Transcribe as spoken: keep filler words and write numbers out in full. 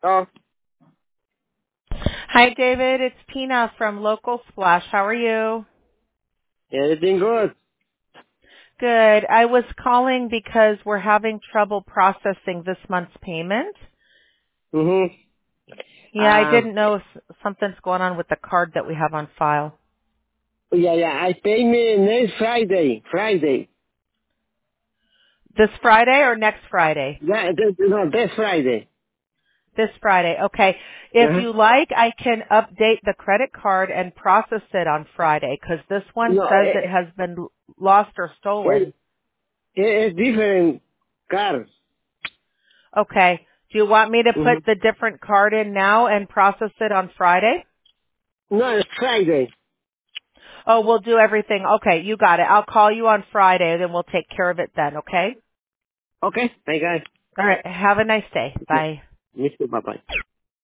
Oh, Hi, David. It's Tina from Local Splash. How are you? everything good. Good. I was calling because we're having trouble processing this month's payment. Mm-hmm. Yeah, I Um, didn't know if something's going on with the card that we have on file. yeah, yeah, I pay me next Friday, Friday. This Friday or next Friday? Yeah, that, no, that's Friday. This Friday. Okay. If Uh-huh. you like, I can update the credit card and process it on Friday because this one No, says it it, has been lost or stolen. it, it's different cars. Okay. Do you want me to put Mm-hmm. the different card in now and process it on Friday? No, it's Friday. Oh, we'll do everything. Okay, you got it. I'll call you on Friday, then we'll take care of it then, okay? Okay, I got it. All right. Have a nice day. Okay. Bye. Mister Bye-bye.